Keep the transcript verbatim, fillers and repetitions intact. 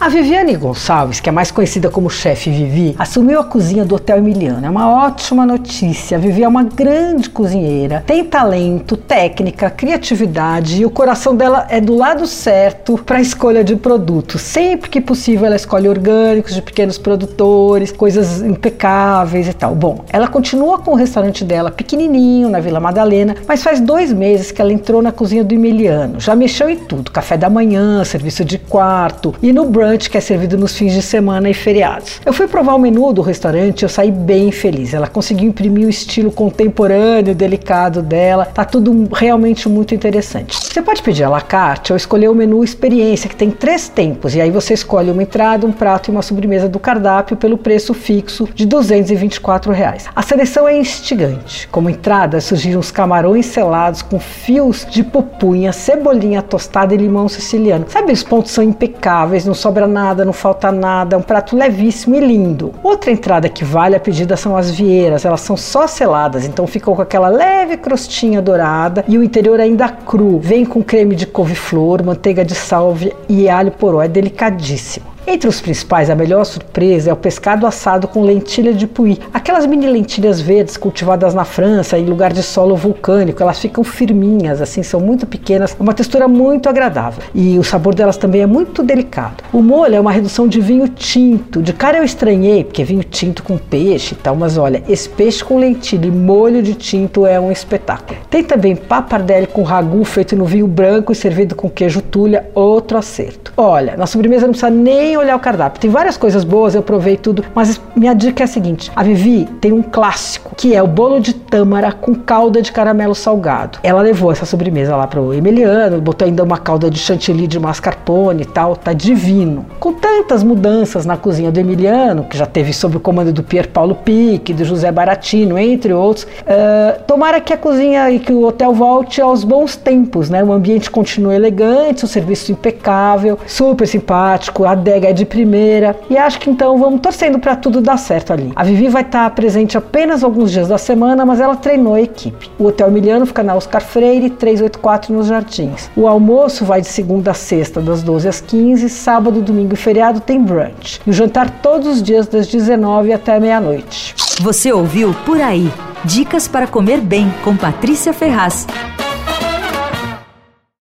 A Viviane Gonçalves, que é mais conhecida como Chefe Vivi, assumiu a cozinha do Hotel Emiliano. É uma ótima notícia. A Vivi é uma grande cozinheira, tem talento, técnica, criatividade e o coração dela é do lado certo para a escolha de produtos. Sempre que possível ela escolhe orgânicos de pequenos produtores, coisas impecáveis e tal. Bom, ela continua com o restaurante dela pequenininho na Vila Madalena, mas faz dois meses que ela entrou na cozinha do Emiliano. Já mexeu em tudo, café da manhã, serviço de quarto e no brunch que é servido nos fins de semana e feriados. Eu fui provar o menu do restaurante e eu saí bem feliz. Ela conseguiu imprimir o estilo contemporâneo, delicado dela. Tá tudo realmente muito interessante. Você pode pedir à la carte ou escolher o menu experiência, que tem três tempos. E aí você escolhe uma entrada, um prato e uma sobremesa do cardápio pelo preço fixo de duzentos e vinte e quatro reais. A seleção é instigante. Como entrada, surgiram os camarões selados com fios de pupunha, cebolinha tostada e limão siciliano. Sabe, os pontos são impecáveis, não sobra nada, não falta nada, é um prato levíssimo e lindo. Outra entrada que vale a pedida são as vieiras, elas são só seladas, então ficam com aquela leve crostinha dourada e o interior ainda cru. Vem com creme de couve-flor, manteiga de sálvia e alho poró, é delicadíssimo. Entre os principais, a melhor surpresa é o pescado assado com lentilha de puí. Aquelas mini lentilhas verdes cultivadas na França em lugar de solo vulcânico, elas ficam firminhas, assim, são muito pequenas, uma textura muito agradável. E o sabor delas também é muito delicado. O molho é uma redução de vinho tinto. De cara eu estranhei, porque é vinho tinto com peixe e tal, mas olha, esse peixe com lentilha e molho de tinto é um espetáculo. Tem também pappardelle com ragu feito no vinho branco e servido com queijo tulha, outro acerto. Olha, na sobremesa não precisa nem olhar o cardápio. Tem várias coisas boas, eu provei tudo, mas minha dica é a seguinte: a Vivi tem um clássico, que é o bolo de tâmara com calda de caramelo salgado. Ela levou essa sobremesa lá pro Emiliano, botou ainda uma calda de chantilly de mascarpone e tal, tá divino. Com tantas mudanças na cozinha do Emiliano, que já teve sob o comando do Pier Paolo Pic, do José Baratino, entre outros, uh, tomara que a cozinha e que o hotel volte aos bons tempos, né? O ambiente continua elegante, o serviço impecável, super simpático, a adega é de primeira e acho que então vamos torcendo para tudo dar certo ali. A Vivi vai estar presente apenas alguns dias da semana, mas ela treinou a equipe. O Hotel Emiliano fica na Oscar Freire trezentos e oitenta e quatro nos Jardins. O almoço vai de segunda a sexta das doze às quinze, sábado, domingo e feriado tem brunch. E o jantar todos os dias das dezenove até meia-noite. Você ouviu Por Aí. Dicas para comer bem com Patrícia Ferraz.